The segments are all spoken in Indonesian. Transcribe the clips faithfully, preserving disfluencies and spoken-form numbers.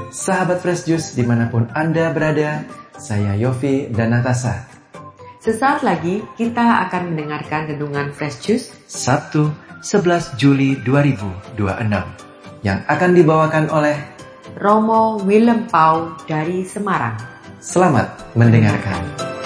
Sahabat Fresh Juice dimanapun Anda berada, saya Yofi dan Natasha. Sesaat lagi kita akan mendengarkan renungan Fresh Juice Sabtu sebelas Juli dua ribu dua puluh enam yang akan dibawakan oleh Romo Willem Pau dari Semarang. Selamat mendengarkan.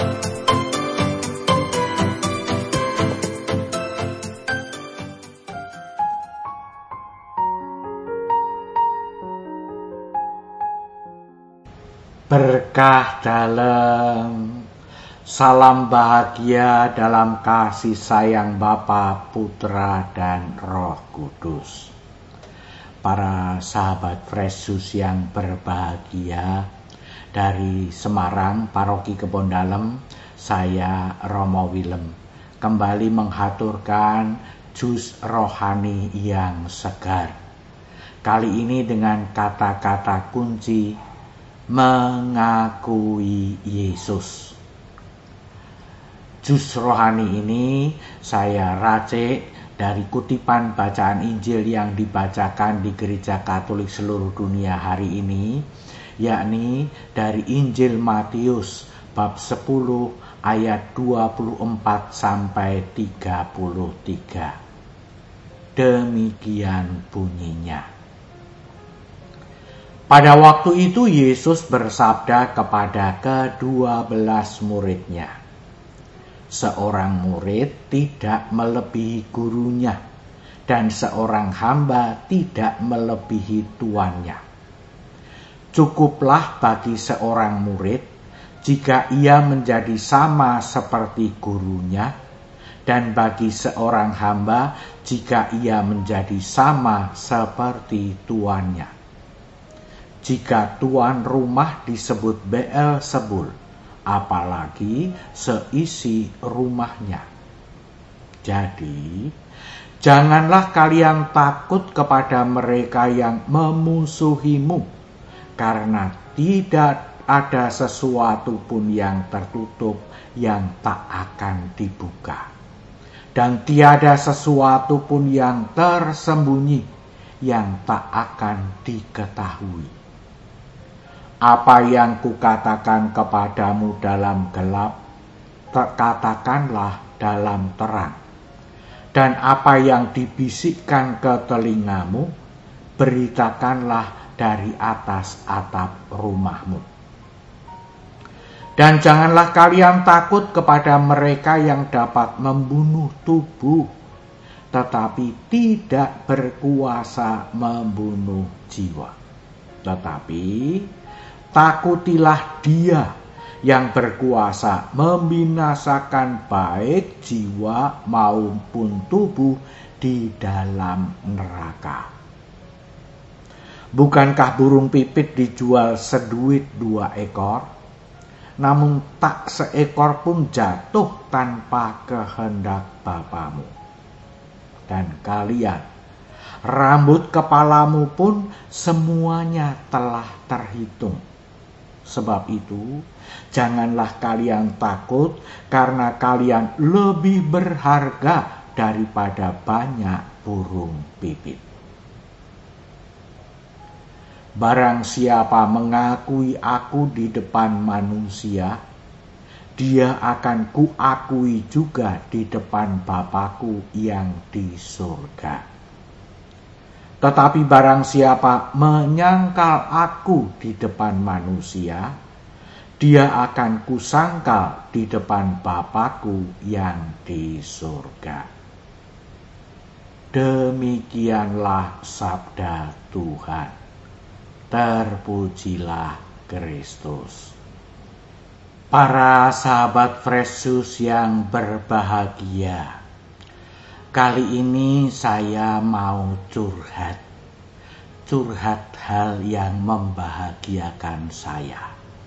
Berkah dalam, salam bahagia dalam kasih sayang Bapa, Putra, dan Roh Kudus. Para sahabat Fresh Juice yang berbahagia, dari Semarang, Paroki Kebondalem, saya Romo Willem kembali menghaturkan jus rohani yang segar. Kali ini dengan kata-kata kunci mengakui Yesus. Jus rohani ini saya racik dari kutipan bacaan Injil yang dibacakan di Gereja Katolik seluruh dunia hari ini, yakni dari Injil Matius bab sepuluh ayat dua puluh empat sampai tiga puluh tiga. Demikian bunyinya. Pada waktu itu Yesus bersabda kepada kedua belas muridnya, seorang murid tidak melebihi gurunya, dan seorang hamba tidak melebihi tuannya. Cukuplah bagi seorang murid jika ia menjadi sama seperti gurunya, dan bagi seorang hamba jika ia menjadi sama seperti tuannya. Jika tuan rumah disebut Beelzebul, apalagi seisi rumahnya. Jadi, janganlah kalian takut kepada mereka yang memusuhimu, karena tidak ada sesuatu pun yang tertutup yang tak akan dibuka, dan tiada sesuatu pun yang tersembunyi yang tak akan diketahui. Apa yang kukatakan kepadamu dalam gelap, katakanlah dalam terang. Dan apa yang dibisikkan ke telingamu, beritakanlah dari atas atap rumahmu. Dan janganlah kalian takut kepada mereka yang dapat membunuh tubuh, tetapi tidak berkuasa membunuh jiwa. Tetapi takutilah Dia yang berkuasa membinasakan baik jiwa maupun tubuh di dalam neraka. Bukankah burung pipit dijual seduit dua ekor? Namun tak seekor pun jatuh tanpa kehendak Bapamu. Dan kalian, rambut kepalamu pun semuanya telah terhitung. Sebab itu, janganlah kalian takut, karena kalian lebih berharga daripada banyak burung pipit. Barang siapa mengakui aku di depan manusia, dia akan kuakui juga di depan Bapa-Ku yang di surga. Tetapi barang siapa menyangkal aku di depan manusia, dia akan kusangkal di depan Bapa-Ku yang di surga. Demikianlah sabda Tuhan. Terpujilah Kristus. Para sahabat Fresh Juice yang berbahagia, kali ini saya mau curhat, curhat hal yang membahagiakan saya.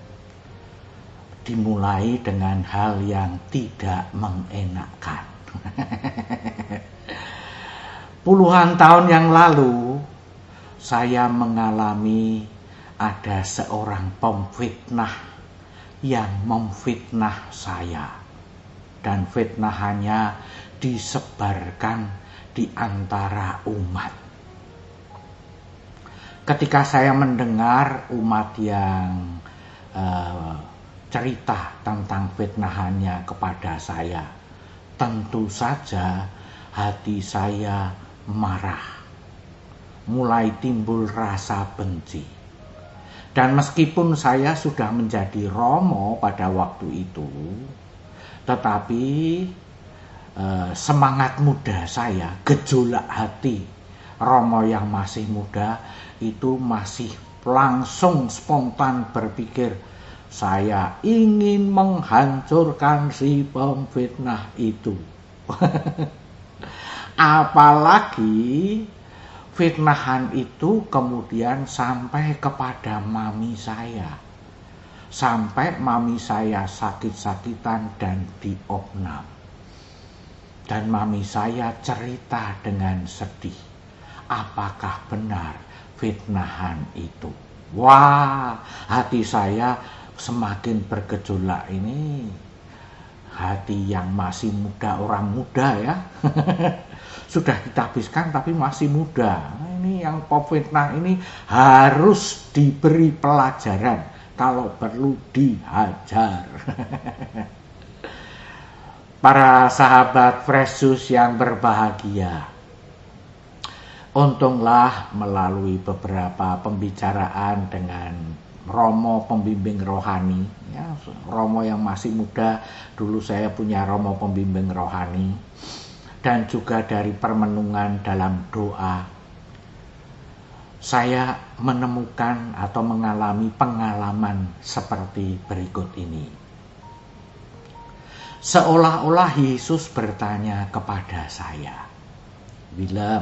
Dimulai dengan hal yang tidak mengenakkan. Puluhan tahun yang lalu, saya mengalami ada seorang pemfitnah yang memfitnah saya. Dan fitnahannya disebarkan di antara umat. ketika saya mendengar umat yang uh, cerita tentang fitnahannya kepada saya, tentu saja hati saya marah, mulai timbul rasa benci. Dan meskipun saya sudah menjadi romo pada waktu itu, tetapi eh, semangat muda saya, gejolak hati romo yang masih muda itu masih langsung spontan berpikir, saya ingin menghancurkan si pemfitnah itu. Apalagi fitnahan itu kemudian sampai kepada mami saya. Sampai mami saya sakit-sakitan dan diopnam. Dan mami saya cerita dengan sedih, apakah benar fitnahan itu? Wah, hati saya semakin bergejolak ini. Hati yang masih muda, orang muda ya. Sudah kita habiskan tapi masih muda. Ini yang pemfitnah ini harus diberi pelajaran, kalau perlu dihajar. Para sahabat Fresh Juice yang berbahagia, untunglah melalui beberapa pembicaraan dengan romo pembimbing rohani, ya, romo yang masih muda, dulu saya punya romo pembimbing rohani, dan juga dari permenungan dalam doa, saya menemukan atau mengalami pengalaman seperti berikut ini. Seolah-olah Yesus bertanya kepada saya, Willem,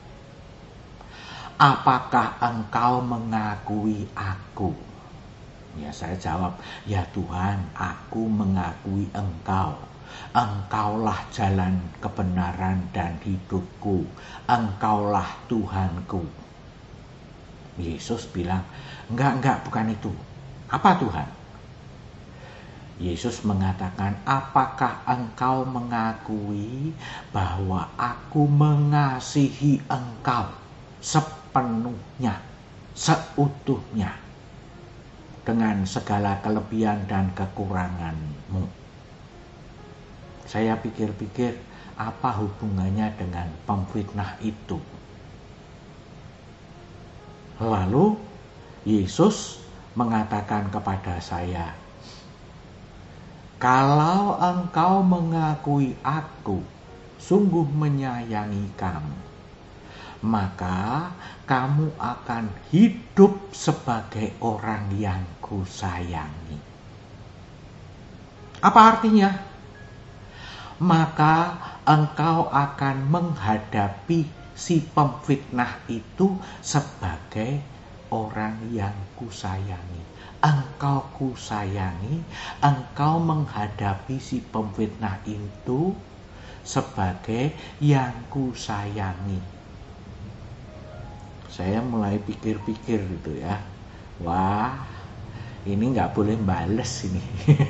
apakah engkau mengakui aku? Ya, saya jawab, ya Tuhan, aku mengakui engkau. Engkaulah jalan kebenaran dan hidupku. Engkaulah Tuhanku. Yesus bilang, enggak, enggak, bukan itu. Apa Tuhan? Yesus mengatakan, apakah engkau mengakui bahwa aku mengasihi engkau sepenuhnya, seutuhnya, dengan segala kelebihan dan kekuranganmu? Saya pikir-pikir, apa hubungannya dengan pemfitnah itu? Lalu Yesus mengatakan kepada saya, kalau engkau mengakui aku sungguh menyayangi kamu, maka kamu akan hidup sebagai orang yang kusayangi. Apa artinya? Maka engkau akan menghadapi si pemfitnah itu sebagai orang yang kusayangi. Engkau kusayangi, engkau menghadapi si pemfitnah itu sebagai yang kusayangi. Saya mulai pikir-pikir gitu ya. Wah, ini gak boleh bales ini.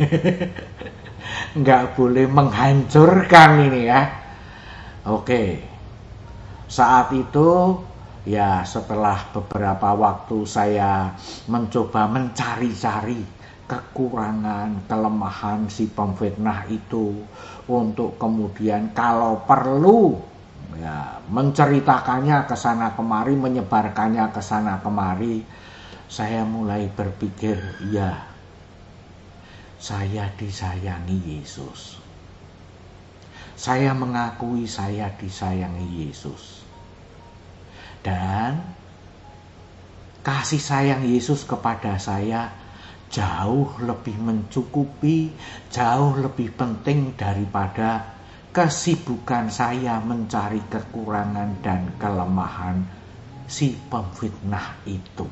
Nggak boleh menghancurkan ini ya. Oke, saat itu ya setelah beberapa waktu saya mencoba mencari-cari kekurangan, kelemahan si pemfitnah itu, untuk kemudian kalau perlu ya menceritakannya ke sana kemari, menyebarkannya ke sana kemari. Saya mulai berpikir, ya, saya disayangi Yesus. Saya mengakui saya disayangi Yesus. Dan kasih sayang Yesus kepada saya jauh lebih mencukupi, jauh lebih penting daripada kesibukan saya mencari kekurangan dan kelemahan si pemfitnah itu.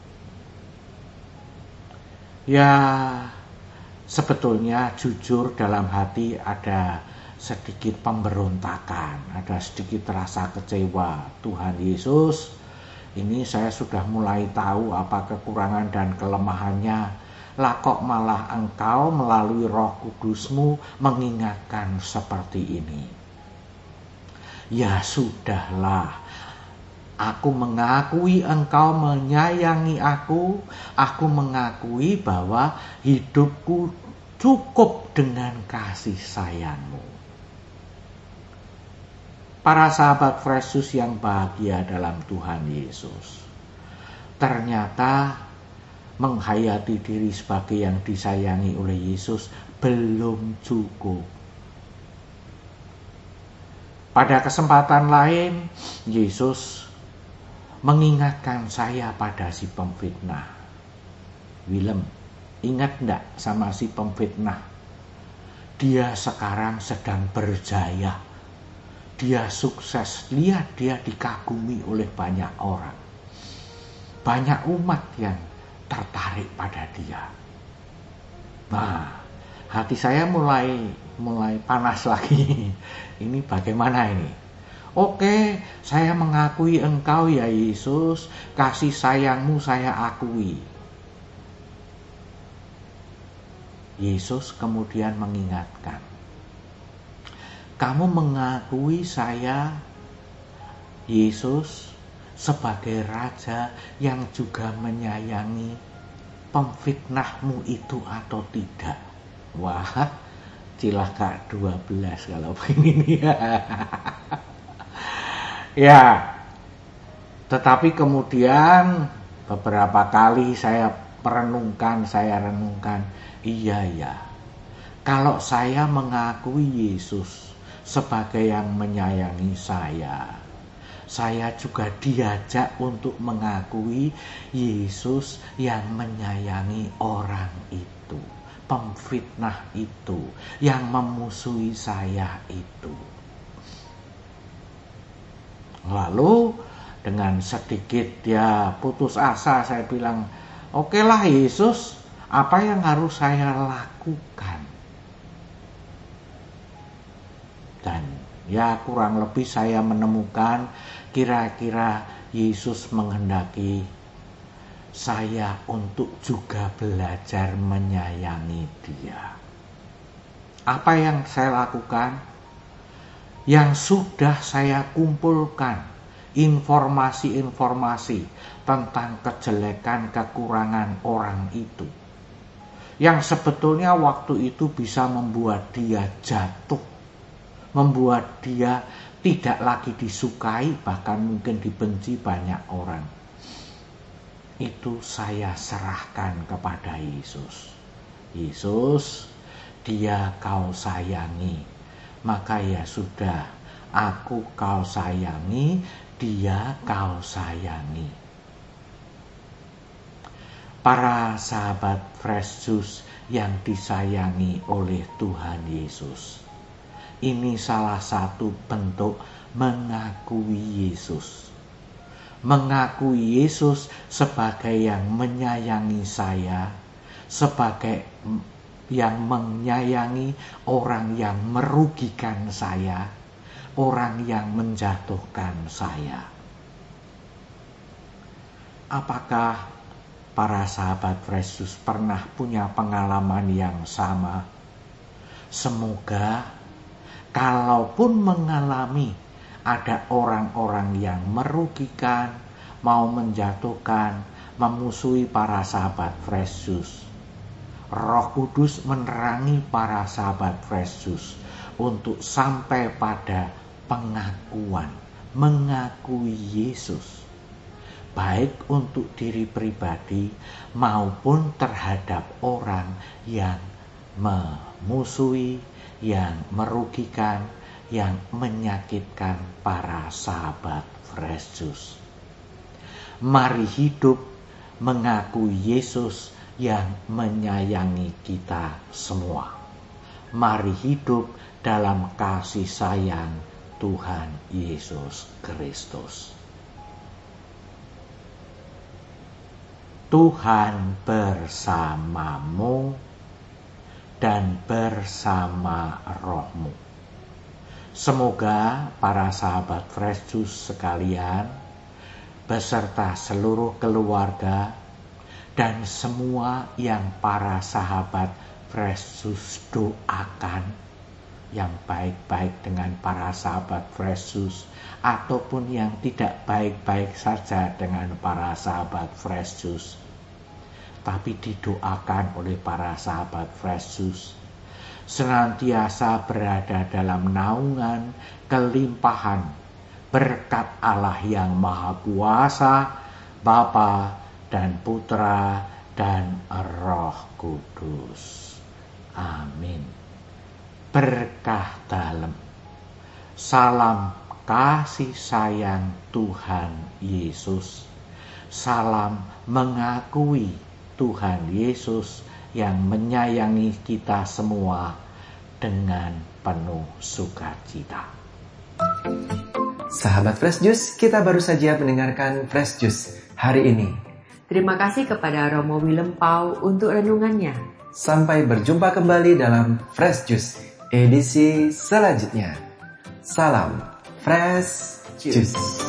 Ya, sebetulnya jujur dalam hati ada sedikit pemberontakan, ada sedikit rasa kecewa. Tuhan Yesus, ini saya sudah mulai tahu apa kekurangan dan kelemahannya. Lah kok malah engkau melalui Roh Kudus-Mu mengingatkan seperti ini. Ya sudahlah, Aku mengakui engkau menyayangi aku. Aku mengakui bahwa hidupku cukup dengan kasih sayangmu. Para sahabat Fresh Juice yang bahagia dalam Tuhan Yesus, ternyata menghayati diri sebagai yang disayangi oleh Yesus belum cukup. Pada kesempatan lain, Yesus mengingatkan saya pada si pemfitnah. Willem, ingat enggak sama si pemfitnah? Dia sekarang sedang berjaya. Dia sukses. Lihat, dia dikagumi oleh banyak orang. Banyak umat yang tertarik pada dia. Nah, hati saya mulai mulai panas lagi. Ini bagaimana ini? Oke, saya mengakui engkau ya Yesus, kasih sayangmu saya akui. Yesus kemudian mengingatkan, kamu mengakui saya, Yesus, sebagai raja yang juga menyayangi pemfitnahmu itu atau tidak? Wah, cilaka dua belas kalau begini ya. Ya, tetapi kemudian beberapa kali saya merenungkan, saya renungkan, iya ya, kalau saya mengakui Yesus sebagai yang menyayangi saya, saya juga diajak untuk mengakui Yesus yang menyayangi orang itu, pemfitnah itu, yang memusuhi saya itu. Lalu dengan sedikit ya putus asa saya bilang, oke lah Yesus, apa yang harus saya lakukan? Dan ya kurang lebih saya menemukan kira-kira Yesus menghendaki saya untuk juga belajar menyayangi dia. Apa yang saya lakukan? Yang sudah saya kumpulkan informasi-informasi tentang kejelekan, kekurangan orang itu, yang sebetulnya waktu itu bisa membuat dia jatuh, membuat dia tidak lagi disukai, bahkan mungkin dibenci banyak orang. Itu saya serahkan kepada Yesus. Yesus, dia kau sayangi. Maka ya sudah, aku kau sayangi, dia kau sayangi. Para sahabat Fresh Juice yang disayangi oleh Tuhan Yesus, ini salah satu bentuk mengakui Yesus. Mengakui Yesus sebagai yang menyayangi saya, sebagai yang menyayangi orang yang merugikan saya, orang yang menjatuhkan saya. Apakah para sahabat Fresh Juice pernah punya pengalaman yang sama? Semoga kalaupun mengalami ada orang-orang yang merugikan, mau menjatuhkan, memusuhi para sahabat Fresh Juice, Roh Kudus menerangi para sahabat Fresh Juice untuk sampai pada pengakuan, mengakui Yesus, baik untuk diri pribadi maupun terhadap orang yang memusuhi, yang merugikan, yang menyakitkan para sahabat Fresh Juice. Mari hidup mengakui Yesus yang menyayangi kita semua. Mari hidup dalam kasih sayang Tuhan Yesus Kristus. Tuhan bersamamu dan bersama rohmu. Semoga para sahabat Fresh Juice sekalian beserta seluruh keluarga dan semua yang para sahabat Fresh Juice doakan yang baik-baik dengan para sahabat Fresh Juice ataupun yang tidak baik-baik saja dengan para sahabat Fresh Juice, tapi didoakan oleh para sahabat Fresh Juice senantiasa berada dalam naungan kelimpahan berkat Allah yang Maha Kuasa, Bapa dan Putra dan Roh Kudus. Amin. Berkah dalam. Salam kasih sayang Tuhan Yesus. Salam mengakui Tuhan Yesus yang menyayangi kita semua dengan penuh sukacita. Sahabat Fresh Juice, kita baru saja mendengarkan Fresh Juice hari ini. Terima kasih kepada Romo Willem Pau untuk renungannya. Sampai berjumpa kembali dalam Fresh Juice edisi selanjutnya. Salam Fresh Juice.